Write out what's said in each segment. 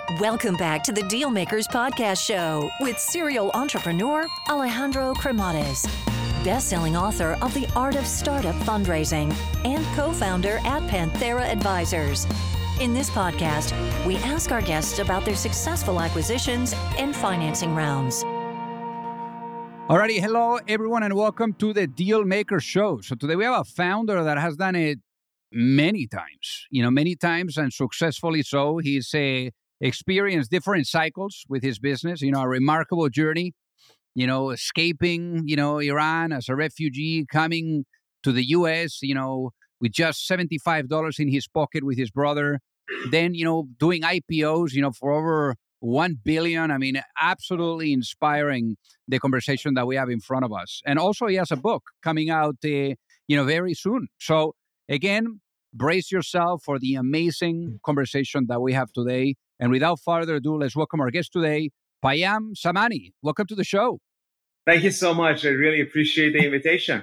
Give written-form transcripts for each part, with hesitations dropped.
Welcome back to the Dealmakers Podcast Show with serial entrepreneur Alejandro Cremades, best-selling author of The Art of Startup Fundraising and co-founder at Panthera Advisors. In this podcast, we ask our guests about their successful acquisitions and financing rounds. Alrighty, hello everyone, and welcome to the Dealmakers Show. So today we have a founder that has done it many times, and successfully so. He's experienced different cycles with his business, a remarkable journey, escaping, Iran as a refugee, coming to the U.S., with just $75 in his pocket with his brother. Then, doing IPOs, for over 1 billion. I mean, absolutely inspiring, the conversation that we have in front of us. And also he has a book coming out, very soon. So again, brace yourself for the amazing conversation that we have today. And without further ado, let's welcome our guest today, Payam Samani. Welcome to the show. Thank you so much. I really appreciate the invitation.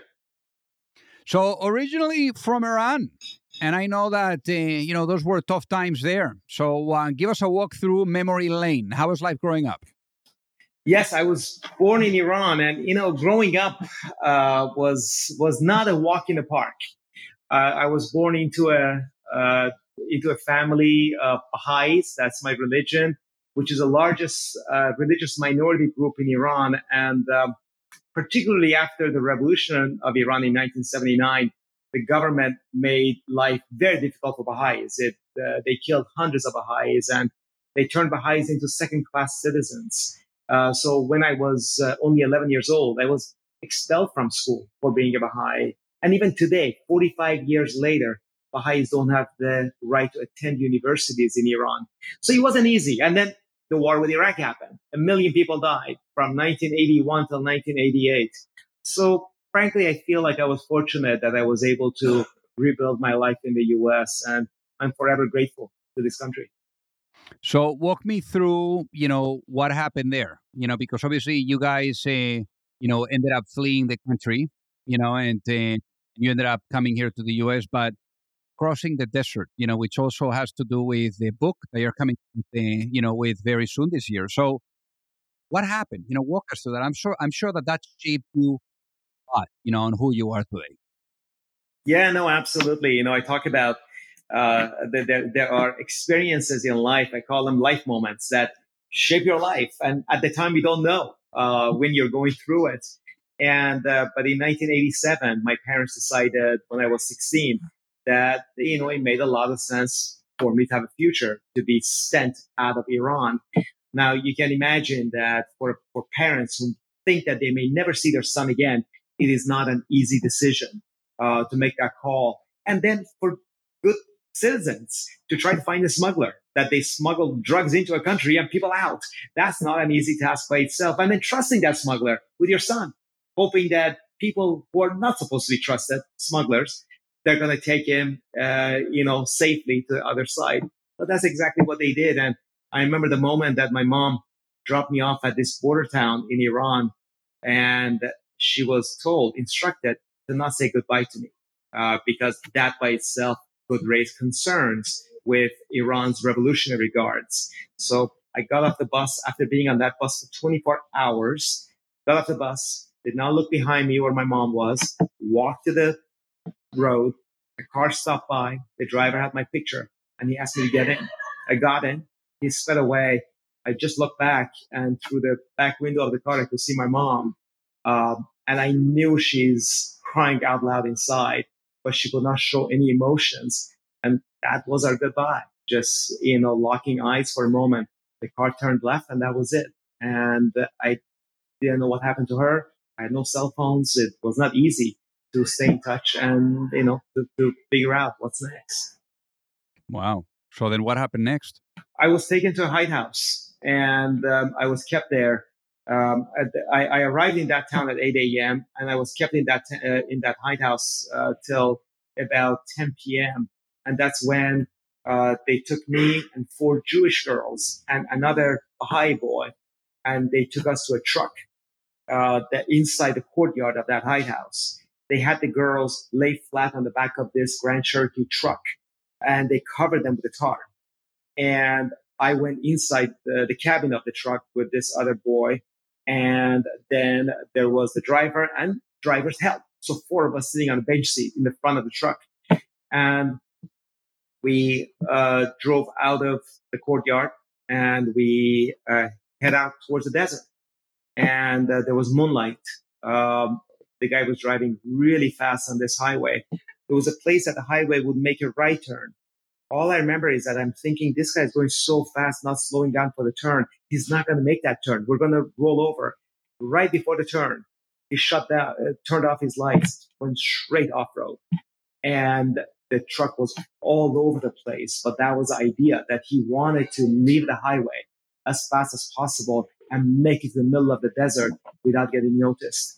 So originally from Iran, and I know that, those were tough times there. So give us a walk through memory lane. How was life growing up? Yes, I was born in Iran, and growing up was not a walk in the park. I was born into a family of Baha'is. That's my religion, which is the largest religious minority group in Iran, and particularly after the revolution of Iran in 1979, the government made life very difficult for Baha'is. They killed hundreds of Baha'is, and they turned Baha'is into second-class citizens. So when I was only 11 years old, I was expelled from school for being a Baha'i. And even today, 45 years later, Baha'is don't have the right to attend universities in Iran. So it wasn't easy. And then the war with Iraq happened. 1 million people died from 1981 till 1988. So frankly, I feel like I was fortunate that I was able to rebuild my life in the U.S. And I'm forever grateful to this country. So walk me through, what happened there, because obviously you guys, ended up fleeing the country, and you ended up coming here to the U.S., but crossing the desert, which also has to do with the book that you're coming, with very soon this year. So what happened? Walk us through that. I'm sure that shaped you a lot, on who you are today. Yeah, no, absolutely. I talk about there are experiences in life. I call them life moments that shape your life. And at the time, you don't know when you're going through it. And but in 1987, my parents decided when I was 16 that it made a lot of sense for me to have a future, to be sent out of Iran. Now you can imagine that for parents who think that they may never see their son again, it is not an easy decision to make that call. And then for good citizens to try to find a smuggler, that they smuggle drugs into a country and people out. That's not an easy task by itself. And then trusting that smuggler with your son, hoping that people who are not supposed to be trusted, smugglers, they're going to take him, safely to the other side. But that's exactly what they did. And I remember the moment that my mom dropped me off at this border town in Iran, and she was instructed to not say goodbye to me, because that by itself could raise concerns with Iran's Revolutionary Guards. So I got off the bus after being on that bus for 24 hours, got off the bus, did not look behind me where my mom was, walked to the road, a car stopped by, the driver had my picture, and he asked me to get in. I got in, he sped away. I just looked back, and through the back window of the car, I could see my mom. And I knew she's crying out loud inside, but she could not show any emotions. And that was our goodbye. Just, locking eyes for a moment. The car turned left, and that was it. And I didn't know what happened to her. I had no cell phones. It was not easy to stay in touch and, to figure out what's next. Wow. So then what happened next? I was taken to a hideout, and I was kept there. I arrived in that town at 8 a.m. and I was kept in that hideout till about 10 p.m. And that's when they took me and 4 Jewish girls and another Baha'i boy, and they took us to a truck that inside the courtyard of that hideout. They had the girls lay flat on the back of this Grand Cherokee truck, and they covered them with a tarp. And I went inside the cabin of the truck with this other boy. And then there was the driver and driver's help. So four of us sitting on a bench seat in the front of the truck. And we drove out of the courtyard and we head out towards the desert. And there was moonlight. The guy was driving really fast on this highway. There was a place that the highway would make a right turn. All I remember is that I'm thinking, this guy's going so fast, not slowing down for the turn. He's not going to make that turn. We're going to roll over. Right before the turn, he turned off his lights, went straight off road. And the truck was all over the place. But that was the idea, that he wanted to leave the highway as fast as possible and make it to the middle of the desert without getting noticed.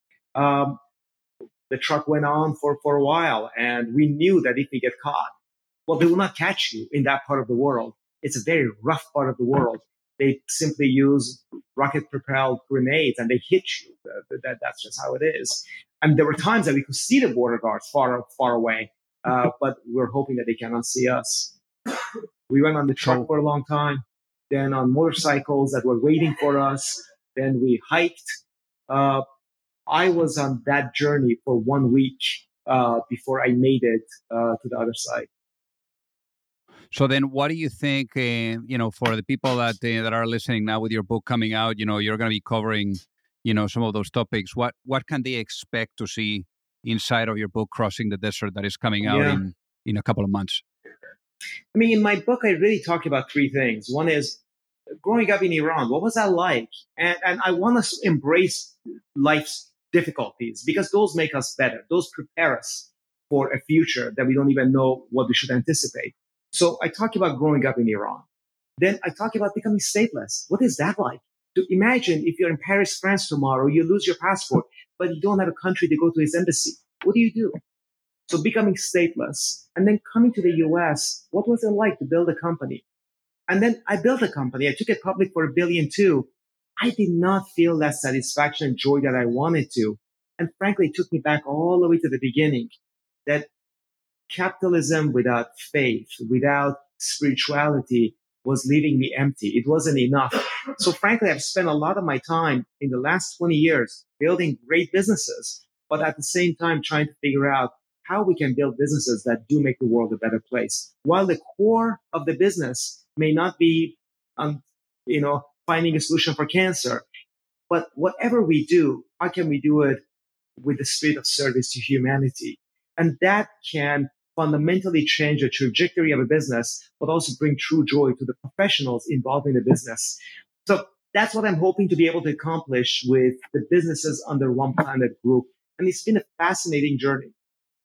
The truck went on for a while, and we knew that if we get caught, well, they will not catch you in that part of the world. It's a very rough part of the world. They simply use rocket-propelled grenades and they hit you. That's just how it is. And there were times that we could see the border guards far away, but we're hoping that they cannot see us. We went on the truck for a long time, then on motorcycles that were waiting for us. Then we hiked. I was on that journey for 1 week before I made it to the other side. So then, what do you think? For the people that are listening now, with your book coming out, you're going to be covering, some of those topics. What can they expect to see inside of your book, Crossing the Desert, that is coming out in a couple of months? I mean, in my book, I really talk about three things. One is growing up in Iran. What was that like? And I want us to embrace life's difficulties because those make us better. Those prepare us for a future that we don't even know what we should anticipate. So I talk about growing up in Iran. Then I talk about becoming stateless. What is that like? To imagine if you're in Paris, France tomorrow, you lose your passport, but you don't have a country to go to its embassy. What do you do? So becoming stateless and then coming to the US, what was it like to build a company? And then I built a company. I took it public for $1 billion too. I did not feel that satisfaction and joy that I wanted to. And frankly, it took me back all the way to the beginning, that capitalism without faith, without spirituality was leaving me empty. It wasn't enough. So frankly, I've spent a lot of my time in the last 20 years building great businesses, but at the same time trying to figure out how we can build businesses that do make the world a better place. While the core of the business may not be, finding a solution for cancer, but whatever we do, how can we do it with the spirit of service to humanity? And that can fundamentally change the trajectory of a business, but also bring true joy to the professionals involved in the business. So that's what I'm hoping to be able to accomplish with the Businesses Under One Planet group. And it's been a fascinating journey.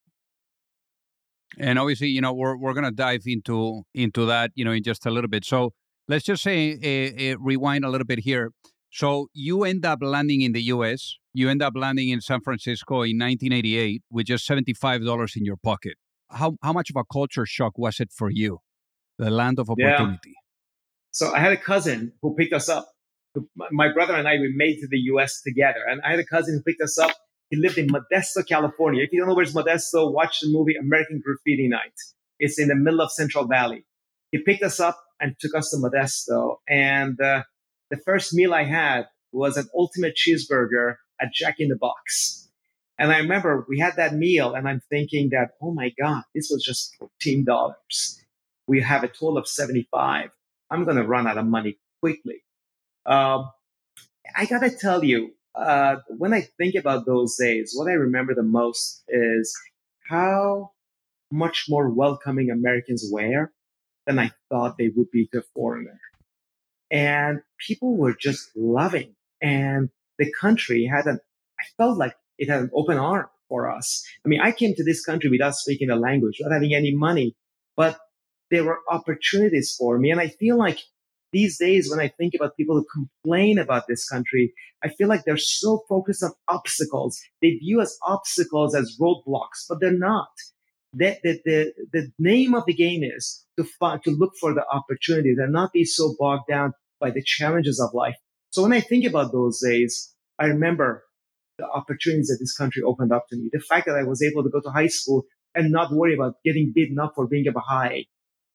And obviously, we're going to dive into that, in just a little bit. So let's just say, rewind a little bit here. So you end up landing in the U.S. You end up landing in San Francisco in 1988 with just $75 in your pocket. How much of a culture shock was it for you, the land of opportunity? Yeah. So I had a cousin who picked us up. My brother and I, we made to the U.S. together. And I had a cousin who picked us up. He lived in Modesto, California. If you don't know where's Modesto, watch the movie American Graffiti Night. It's in the middle of Central Valley. He picked us up and took us to Modesto. And the first meal I had was an ultimate cheeseburger at Jack in the Box. And I remember we had that meal and I'm thinking that, oh my God, this was just $14. We have a total of $75. I'm going to run out of money quickly. I got to tell you, when I think about those days, what I remember the most is how much more welcoming Americans were than I thought they would be to a foreigner. And people were just loving. And the country I felt like it had an open arm for us. I mean, I came to this country without speaking the language, without having any money, but there were opportunities for me. And I feel like these days, when I think about people who complain about this country, I feel like they're so focused on obstacles. They view as obstacles as roadblocks, but they're not. The name of the game is to look for the opportunities and not be so bogged down by the challenges of life. So when I think about those days, I remember the opportunities that this country opened up to me. The fact that I was able to go to high school and not worry about getting beaten up for being a Baha'i.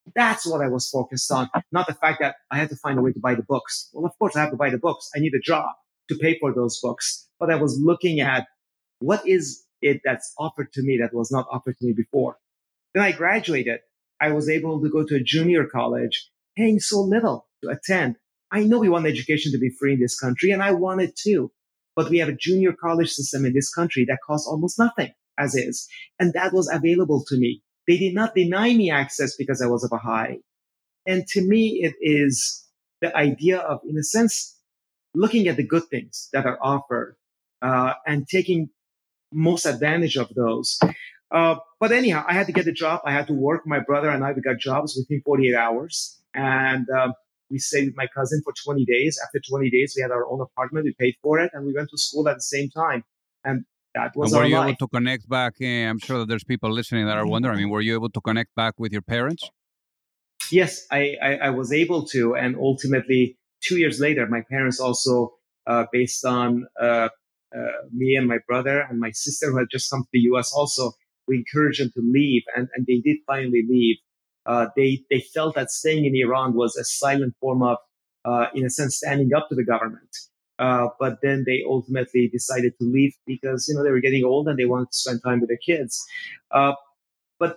That's what I was focused on, not the fact that I had to find a way to buy the books. Well, of course, I have to buy the books. I need a job to pay for those books. But I was looking at what is it that's offered to me that was not offered to me before. Then I graduated. I was able to go to a junior college, paying so little to attend. I know we want education to be free in this country, and I want it too. But we have a junior college system in this country that costs almost nothing as is. And that was available to me. They did not deny me access because I was a Baha'i. And to me, it is the idea of, in a sense, looking at the good things that are offered and taking most advantage of those. But anyhow, I had to get the job. I had to work. My brother and I, we got jobs within 48 hours. And we stayed with my cousin for 20 days. After 20 days, we had our own apartment. We paid for it. And we went to school at the same time. And that was And were our you able life. to connect back? I'm sure that there's people listening that are wondering. I mean, were you able to connect back with your parents? Yes, I was able to. And ultimately, 2 years later, my parents also, based on me and my brother and my sister who had just come to the US also, we encouraged them to leave. And they did finally leave. They felt that staying in Iran was a silent form of, in a sense, standing up to the government. But then they ultimately decided to leave because, they were getting old and they wanted to spend time with their kids. But,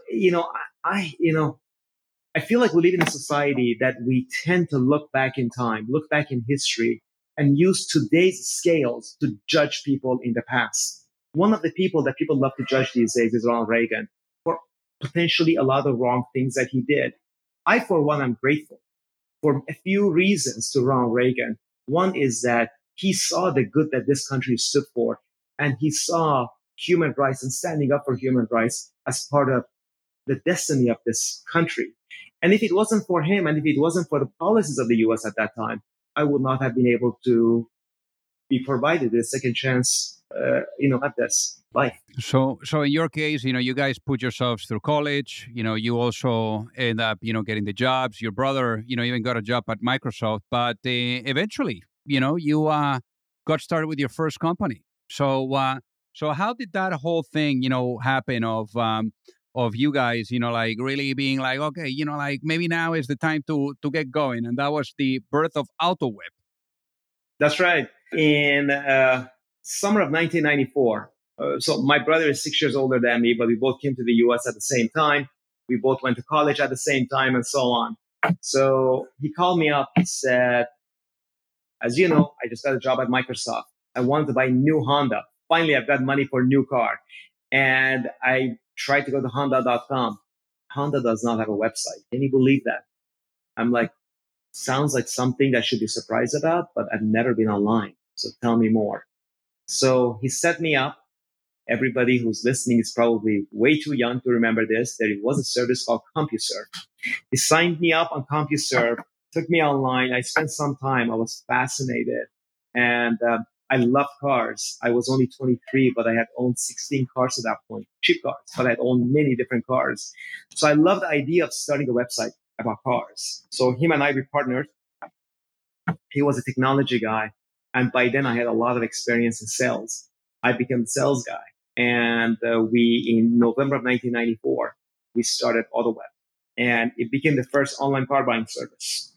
I feel like we live in a society that we tend to look back in time, look back in history, and use today's scales to judge people in the past. One of the people that people love to judge these days is Ronald Reagan for potentially a lot of wrong things that he did. I, for one, am grateful for a few reasons to Ronald Reagan. One is that he saw the good that this country stood for, and he saw human rights and standing up for human rights as part of the destiny of this country. And if it wasn't for him, and if it wasn't for the policies of the US at that time, I would not have been able to be provided a second chance, at this life. So in your case, you guys put yourselves through college. You also end up, getting the jobs. Your brother, even got a job at Microsoft. But eventually, you got started with your first company. So how did that whole thing, happen of you guys, like really being like, okay, like maybe now is the time to get going, and that was the birth of AutoWeb. That's right. In summer of 1994, so my brother is 6 years older than me, but we both came to the US at the same time. We both went to college at the same time and so on. So he called me up and said, as you know, I just got a job at Microsoft. I wanted to buy a new Honda. Finally, I've got money for a new car. And I tried to go to Honda.com. Honda does not have a website. Can you believe that? I'm like, sounds like something that I should be surprised about, but I've never been online. So tell me more. So he set me up. Everybody who's listening is probably way too young to remember this. There was a service called CompuServe. He signed me up on CompuServe, took me online. I spent some time. I was fascinated. And I loved cars. I was only 23, but I had owned 16 cars at that point, cheap cars, but I had owned many different cars. So I loved the idea of starting a website about cars. So him and I, we partnered. He was a technology guy. And by then I had a lot of experience in sales. I became the sales guy. And in November of 1994, we started AutoWeb. And it became the first online car buying service.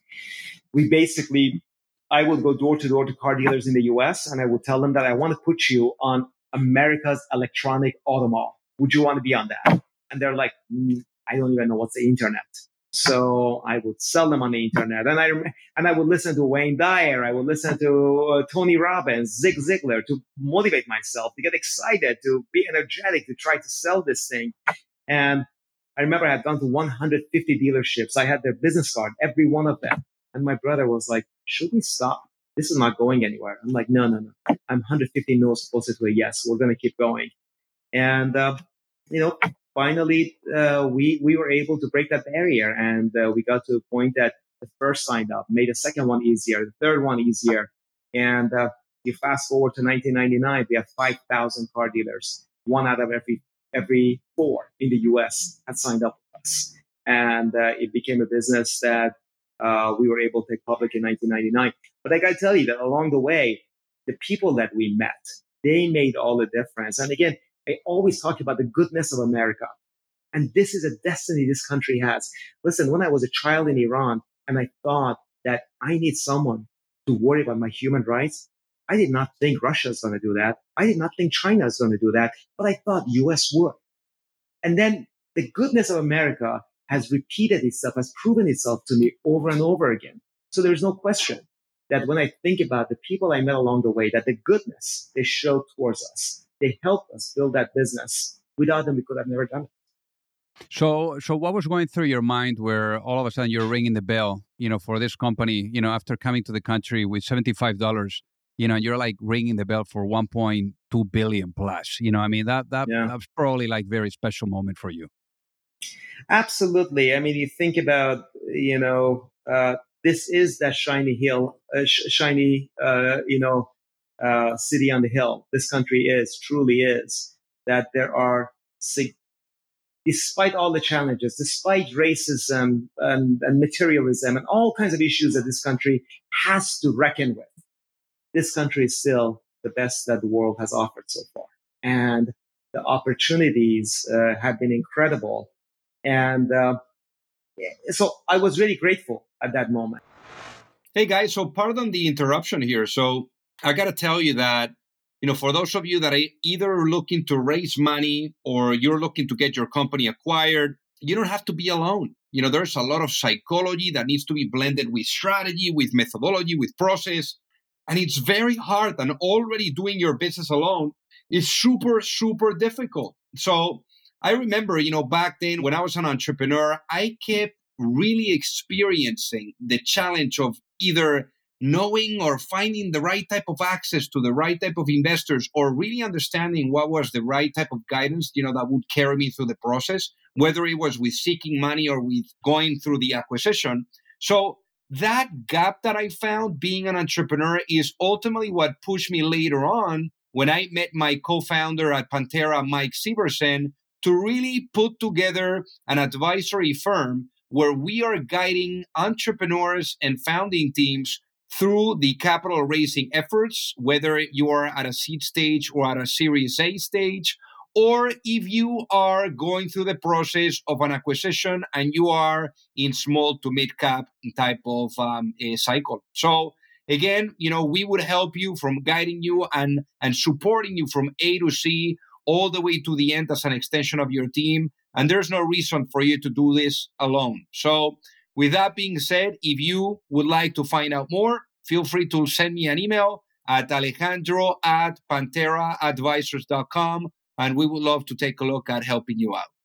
I would go door to door to car dealers in the US, and I would tell them that I want to put you on America's electronic auto mall. Would you want to be on that? And they're like, I don't even know what's the internet. So I would sell them on the internet, and I would listen to Wayne Dyer. I would listen to Tony Robbins, Zig Ziglar to motivate myself, to get excited, to be energetic, to try to sell this thing. And I remember I had gone to 150 dealerships. I had their business card, every one of them. And my brother was like, should we stop? This is not going anywhere. I'm like, no. I'm 150 no's closer to a yes. We're going to keep going. And, finally, we were able to break that barrier. And we got to a point that the first signed up, made the second one easier, the third one easier. And you fast forward to 1999, we have 5,000 car dealers. One out of every four in the US had signed up with us. And it became a business that we were able to take public in 1999. But I got to tell you that along the way, the people that we met, they made all the difference. And again, I always talk about the goodness of America. And this is a destiny this country has. Listen, when I was a child in Iran and I thought that I need someone to worry about my human rights, I did not think Russia's going to do that. I did not think China is going to do that, but I thought US would. And then the goodness of America has repeated itself, has proven itself to me over and over again. So there's no question that when I think about the people I met along the way, that the goodness they showed towards us, they helped us build that business. Without them, we could have never done it. So what was going through your mind where all of a sudden you're ringing the bell, for this company, after coming to the country with $75, and you're like ringing the bell for 1.2 billion plus, I mean, that's probably like very special moment for you. Absolutely. I mean, you think about, this is that shiny hill, city on the hill. This country truly is that there are, despite all the challenges, despite racism and materialism and all kinds of issues that this country has to reckon with, this country is still the best that the world has offered so far. And the opportunities have been incredible. And so I was really grateful at that moment. Hey guys, so pardon the interruption here. So I got to tell you that, for those of you that are either looking to raise money or you're looking to get your company acquired, you don't have to be alone. There's a lot of psychology that needs to be blended with strategy, with methodology, with process. And it's very hard. And already doing your business alone is super, super difficult. So I remember, back then when I was an entrepreneur, I kept really experiencing the challenge of either knowing or finding the right type of access to the right type of investors, or really understanding what was the right type of guidance, that would carry me through the process, whether it was with seeking money or with going through the acquisition. So that gap that I found being an entrepreneur is ultimately what pushed me later on when I met my co-founder at Pantera, Mike Severson, to really put together an advisory firm where we are guiding entrepreneurs and founding teams through the capital raising efforts, whether you are at a seed stage or at a Series A stage, or if you are going through the process of an acquisition and you are in small to mid cap type of cycle. So again, we would help you from guiding you and supporting you from A to C all the way to the end as an extension of your team. And there's no reason for you to do this alone. So with that being said, if you would like to find out more, feel free to send me an email at alejandro@panteraadvisors.com, and we would love to take a look at helping you out.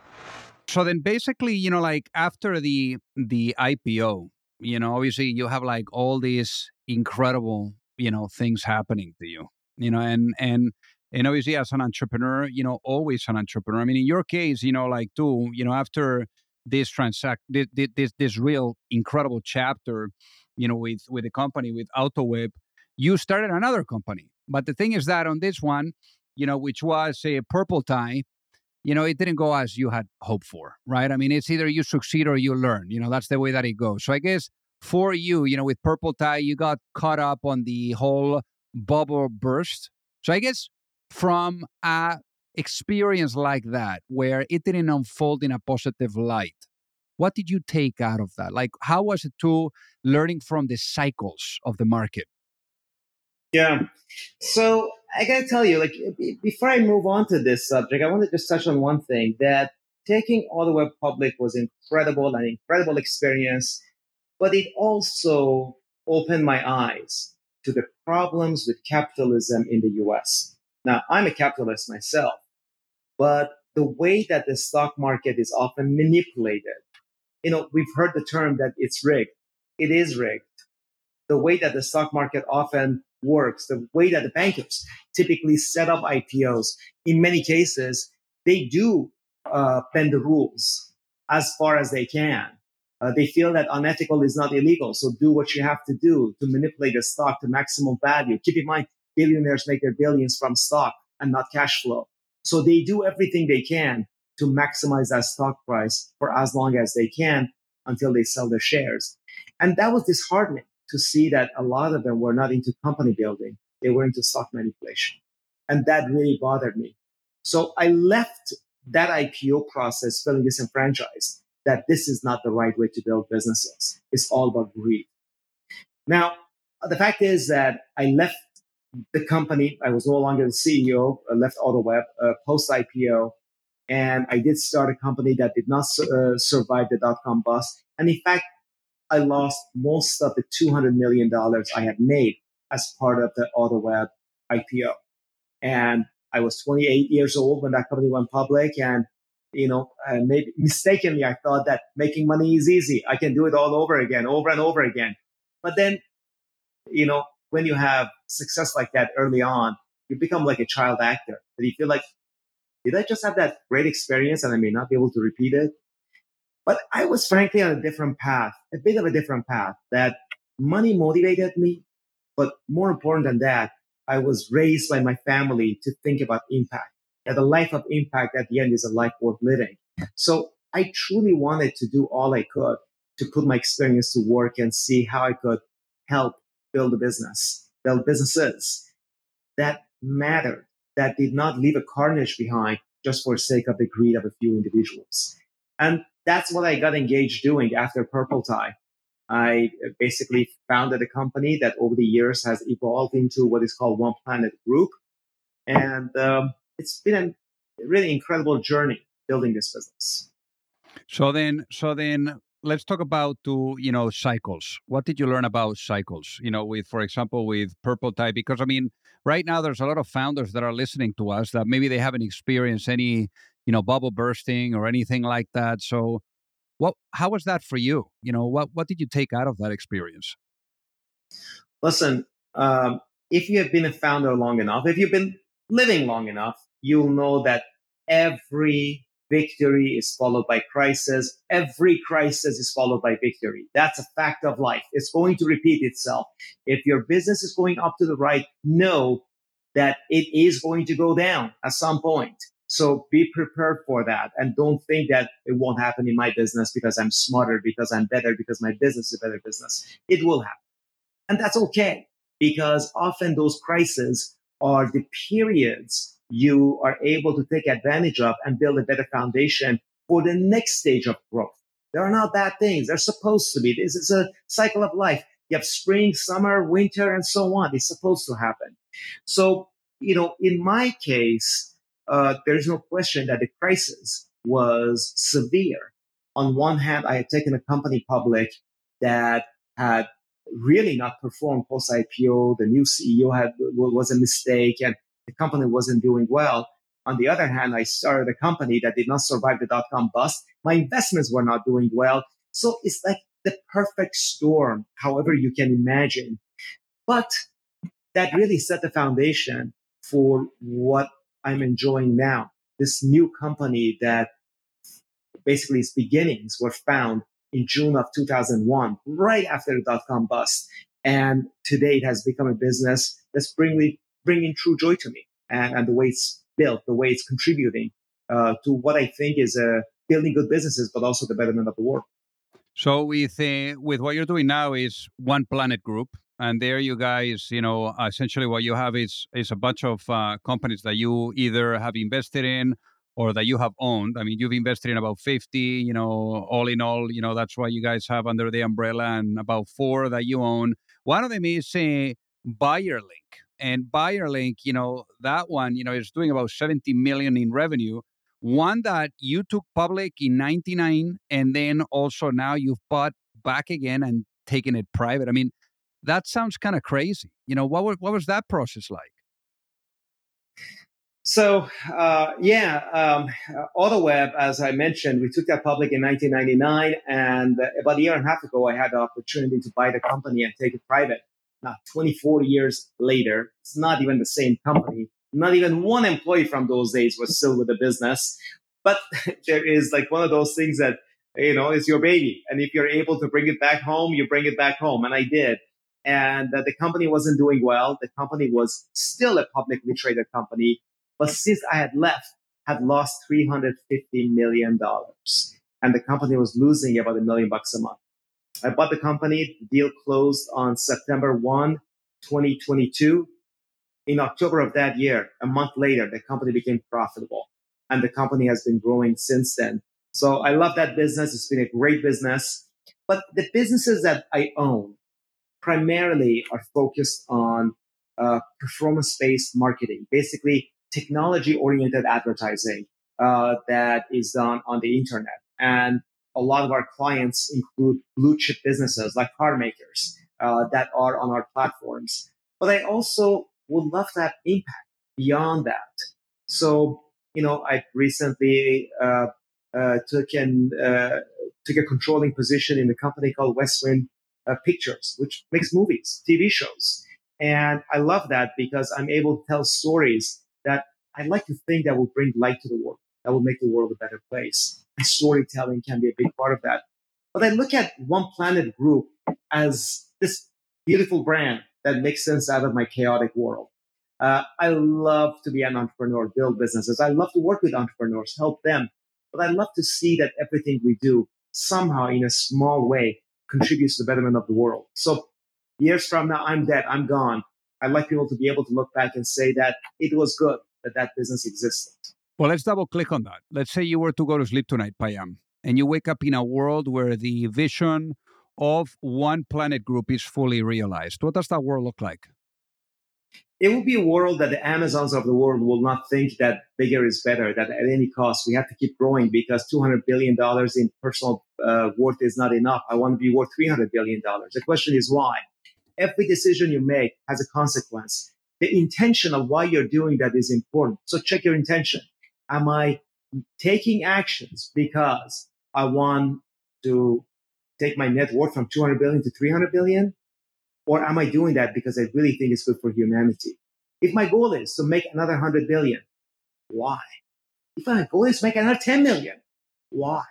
So then basically, like after the IPO, obviously you have like all these incredible, things happening to you, and obviously as an entrepreneur, always an entrepreneur. I mean, in your case, after this this real incredible chapter, with the company, with AutoWeb, you started another company. But the thing is that on this one, which was a Purple Tie, it didn't go as you had hoped for, right? I mean, it's either you succeed or you learn, that's the way that it goes. So I guess for you, with Purple Tie, you got caught up on the whole bubble burst. So I guess from a experience like that, where it didn't unfold in a positive light, what did you take out of that? Like, how was it to learning from the cycles of the market? Yeah. So I got to tell you, before I move on to this subject, I want to just touch on one thing, that taking AutoWeb public was an incredible experience, but it also opened my eyes to the problems with capitalism in the US. Now, I'm a capitalist myself, but the way that the stock market is often manipulated, we've heard the term that it's rigged. It is rigged. The way that the stock market often works, the way that the bankers typically set up IPOs, in many cases, they do bend the rules as far as they can. They feel that unethical is not illegal, so do what you have to do to manipulate the stock to maximum value. Keep in mind, billionaires make their billions from stock and not cash flow. So they do everything they can to maximize that stock price for as long as they can until they sell their shares. And that was disheartening to see that a lot of them were not into company building. They were into stock manipulation. And that really bothered me. So I left that IPO process feeling disenfranchised, that this is not the right way to build businesses. It's all about greed. Now, the fact is that I left the company. I was no longer the CEO. I left AutoWeb post IPO, and I did start a company that did not survive the dot-com bust. And in fact, I lost most of the $200 million I had made as part of the AutoWeb IPO. And I was 28 years old when that company went public. And, maybe mistakenly, I thought that making money is easy. I can do it all over again, over and over again. But then, when you have success like that early on, you become like a child actor. And you feel like, did I just have that great experience and I may not be able to repeat it? But I was frankly on a different path, a bit of a different path, that money motivated me. But more important than that, I was raised by my family to think about impact, that a life of impact at the end is a life worth living. So I truly wanted to do all I could to put my experience to work and see how I could help build businesses that mattered, that did not leave a carnage behind just for the sake of the greed of a few individuals. And that's what I got engaged doing after Purple Tie. I basically founded a company that over the years has evolved into what is called One Planet Group. And it's been a really incredible journey building this business. So then let's talk about cycles. What did you learn about cycles? For example, with Purple Tie, because right now there's a lot of founders that are listening to us that maybe they haven't experienced any, bubble bursting or anything like that. So how was that for you? What did you take out of that experience? Listen, if you have been a founder long enough, if you've been living long enough, you'll know that every victory is followed by crisis. Every crisis is followed by victory. That's a fact of life. It's going to repeat itself. If your business is going up to the right, know that it is going to go down at some point. So be prepared for that. And don't think that it won't happen in my business because I'm smarter, because I'm better, because my business is a better business. It will happen. And that's okay, because often those crises are the periods you are able to take advantage of and build a better foundation for the next stage of growth. They are not bad things. They're supposed to be. This is a cycle of life. You have spring, summer, winter, and so on. It's supposed to happen. So, in my case, there's no question that the crisis was severe. On one hand, I had taken a company public that had really not performed post IPO. The new CEO was a mistake, and the company wasn't doing well. On the other hand, I started a company that did not survive the dot-com bust. My investments were not doing well. So it's like the perfect storm, however you can imagine. But that really set the foundation for what I'm enjoying now. This new company that basically its beginnings were found in June of 2001, right after the dot-com bust. And today it has become a business that's bringing true joy to me. And the way it's built, the way it's contributing to what I think is building good businesses, but also the betterment of the world. So with what you're doing now is One Planet Group. And there you guys, essentially what you have is a bunch of companies that you either have invested in or that you have owned. You've invested in about 50, all in all, that's what you guys have under the umbrella, and about 4 that you own. One of them is BuyerLink. And BuyerLink, that one, is doing about 70 million in revenue. One that you took public in 99, and then also now you've bought back again and taken it private. That sounds kind of crazy. What was that process like? So, AutoWeb, as I mentioned, we took that public in 1999. And about a year and a half ago, I had the opportunity to buy the company and take it private. Now, 24 years later, it's not even the same company. Not even one employee from those days was still with the business. But there is like one of those things that, is your baby. And if you're able to bring it back home, you bring it back home. And I did. And the company wasn't doing well. The company was still a publicly traded company. But since I had left, had lost $350 million. And the company was losing about $1 million a month. I bought the company. The deal closed on September 1, 2022. In October of that year, a month later, the company became profitable. and the company has been growing since then. So I love that business. It's been a great business. But the businesses that I own primarily are focused on performance-based marketing, basically technology-oriented advertising that is done on the internet. And a lot of our clients include blue chip businesses like car makers that are on our platforms. But I also would love to have impact beyond that. So, I recently took a controlling position in a company called Westwind Pictures, which makes movies, TV shows. And I love that because I'm able to tell stories that I like to think that will bring light to the world, that will make the world a better place. And storytelling can be a big part of that. But I look at One Planet Group as this beautiful brand that makes sense out of my chaotic world. I love to be an entrepreneur, build businesses. I love to work with entrepreneurs, help them. But I love to see that everything we do somehow in a small way contributes to the betterment of the world. So years from now, I'm dead, I'm gone. I'd like people to be able to look back and say that it was good that business existed. Well, let's double click on that. Let's say you were to go to sleep tonight, Payam, and you wake up in a world where the vision of One Planet Group is fully realized. What does that world look like? It will be a world that the Amazons of the world will not think that bigger is better, that at any cost we have to keep growing because $200 billion in personal worth is not enough. I want to be worth $300 billion. The question is why? Every decision you make has a consequence. The intention of why you're doing that is important. So check your intention. Am I taking actions because I want to take my net worth from 200 billion to 300 billion? Or am I doing that because I really think it's good for humanity? If my goal is to make another 100 billion, why? If my goal is to make another 10 million, why?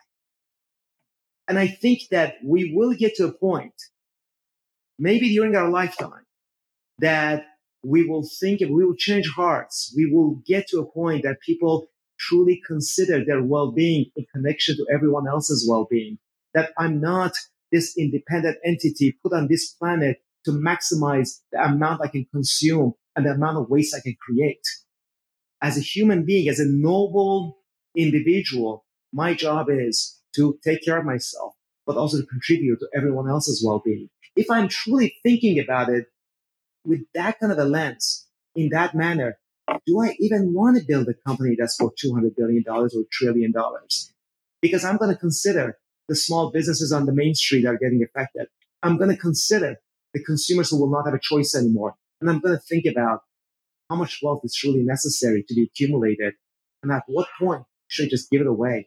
And I think that we will get to a point, maybe during our lifetime, that we will think and we will change hearts. We will get to a point that people truly consider their well-being in connection to everyone else's well-being. That I'm not this independent entity put on this planet to maximize the amount I can consume and the amount of waste I can create. As a human being, as a noble individual, my job is to take care of myself, but also to contribute to everyone else's well-being. If I'm truly thinking about it with that kind of a lens, in that manner, do I even want to build a company that's worth $200 billion or $1 trillion? Because I'm going to consider the small businesses on the main street that are getting affected. I'm going to consider the consumers who will not have a choice anymore. And I'm going to think about how much wealth is truly necessary to be accumulated. And at what point should I just give it away?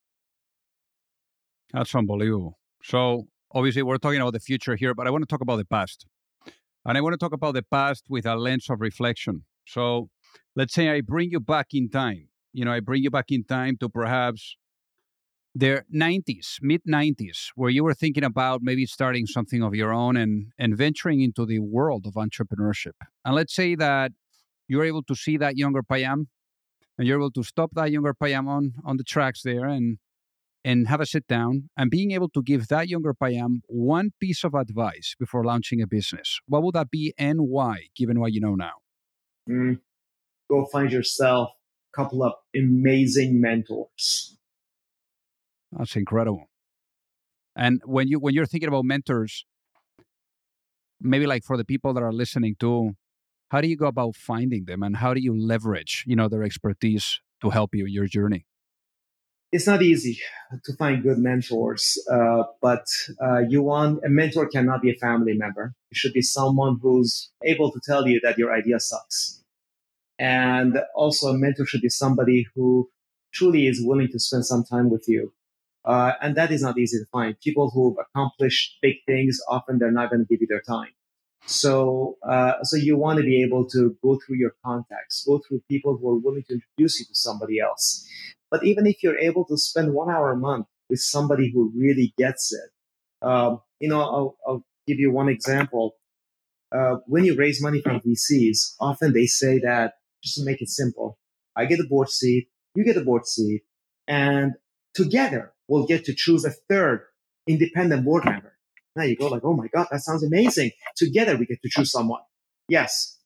That's unbelievable. So obviously we're talking about the future here, but I want to talk about the past. And I want to talk about the past with a lens of reflection. So let's say I bring you back in time. I bring you back in time to perhaps the 90s, mid-90s, where you were thinking about maybe starting something of your own and venturing into the world of entrepreneurship. And let's say that you're able to see that younger Payam and you're able to stop that younger Payam on the tracks there and have a sit down and being able to give that younger Payam one piece of advice before launching a business. What would that be and why, given what you know now? Go find yourself a couple of amazing mentors. That's incredible. And when you're thinking about mentors, maybe like for the people that are listening too, how do you go about finding them and how do you leverage, their expertise to help you in your journey? It's not easy to find good mentors, but a mentor cannot be a family member. It should be someone who's able to tell you that your idea sucks. And also a mentor should be somebody who truly is willing to spend some time with you. And that is not easy to find. People who've accomplished big things, often they're not going to give you their time. So you want to be able to go through your contacts, go through people who are willing to introduce you to somebody else. But even if you're able to spend 1 hour a month with somebody who really gets it, I'll give you one example. When you raise money from VCs, often they say that, just to make it simple, I get a board seat, you get a board seat, and together we'll get to choose a third independent board member. Now you go like, oh my God, that sounds amazing. Together we get to choose someone. Yes,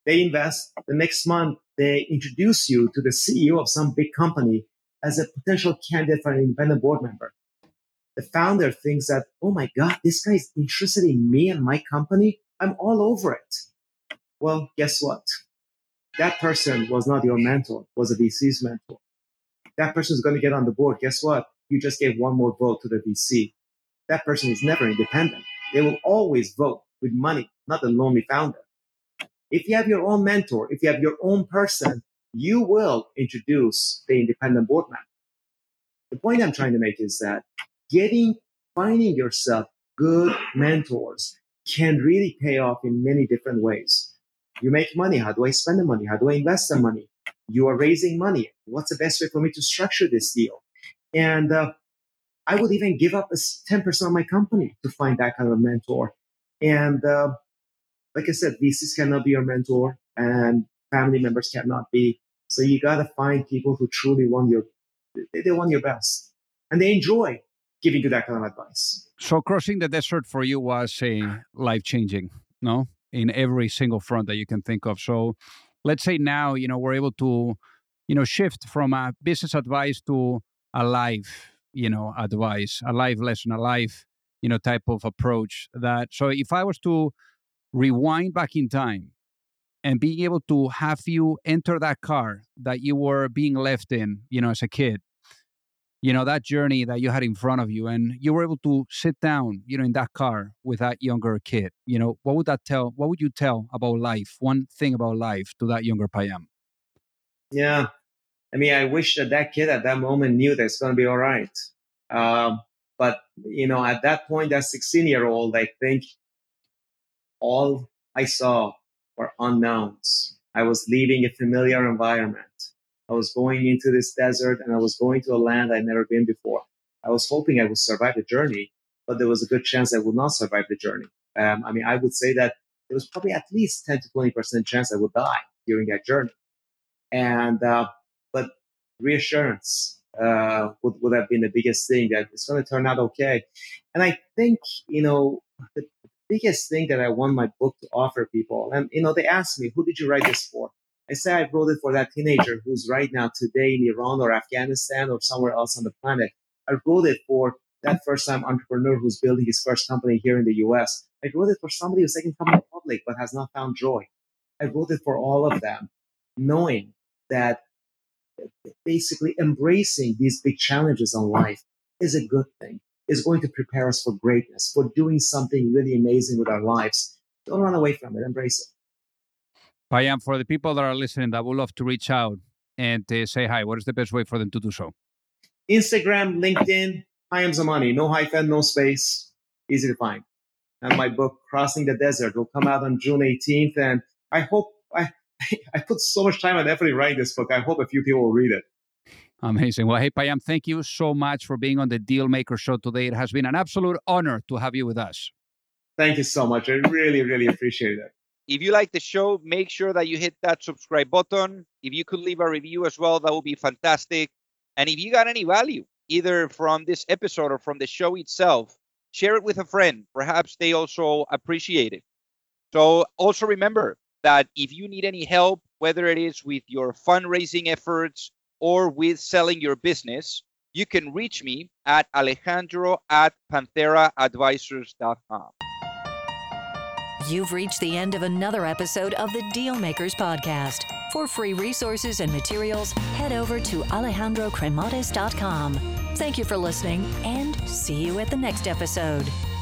They invest. The next month, they introduce you to the CEO of some big company as a potential candidate for an independent board member. The founder thinks that, oh my God, this guy is interested in me and my company. I'm all over it. Well, guess what? That person was not your mentor, was a VC's mentor. That person is going to get on the board. Guess what? You just gave one more vote to the VC. That person is never independent. They will always vote with money, not the lonely founder. If you have your own mentor, if you have your own person, you will introduce the independent board member. The point I'm trying to make is that finding yourself good mentors can really pay off in many different ways. You make money. How do I spend the money? How do I invest the money? You are raising money. What's the best way for me to structure this deal? And I would even give up 10% of my company to find that kind of a mentor. And like I said, VCs cannot be your mentor and family members cannot be. So you got to find people who truly want your best. And they enjoy giving you that kind of advice. So crossing the desert for you was life-changing, no? In every single front that you can think of. So let's say now, we're able to, shift from a business advice to a life, advice, a life lesson, a life, type of approach so if I was to rewind back in time and being able to have you enter that car that you were being left in, as a kid, that journey that you had in front of you, and you were able to sit down, in that car with that younger kid, what would you tell about life, one thing about life to that younger Payam? Yeah. I mean, I wish that kid at that moment knew that it's going to be all right. But, at that point, that 16-year-old, I think all I saw were unknowns. I was leaving a familiar environment. I was going into this desert and I was going to a land I'd never been before. I was hoping I would survive the journey, but there was a good chance I would not survive the journey. I would say that there was probably at least 10 to 20% chance I would die during that journey. And, but reassurance, would have been the biggest thing, that it's going to turn out okay. And I think, the biggest thing that I want my book to offer people, and, they ask me, who did you write this for? I say I wrote it for that teenager who's right now today in Iran or Afghanistan or somewhere else on the planet. I wrote it for that first-time entrepreneur who's building his first company here in the U.S. I wrote it for somebody who's taking company public but has not found joy. I wrote it for all of them, knowing that basically embracing these big challenges in life is a good thing, is going to prepare us for greatness, for doing something really amazing with our lives. Don't run away from it. Embrace it. Payam, for the people that are listening that would love to reach out and say hi, what is the best way for them to do so? Instagram, LinkedIn, Payam Zamani. No hyphen, no space. Easy to find. And my book, Crossing the Desert, will come out on June 18th. And I hope I put so much time and effort in writing this book. I hope a few people will read it. Amazing. Well, hey, Payam, thank you so much for being on the Dealmaker Show today. It has been an absolute honor to have you with us. Thank you so much. I really, really appreciate it. If you like the show, make sure that you hit that subscribe button. If you could leave a review as well, that would be fantastic. And if you got any value, either from this episode or from the show itself, share it with a friend. Perhaps they also appreciate it. So also remember that if you need any help, whether it is with your fundraising efforts or with selling your business, you can reach me at alejandro@pantheraadvisors.com. You've reached the end of another episode of the Dealmakers Podcast. For free resources and materials, head over to alejandrocremades.com. Thank you for listening, and see you at the next episode.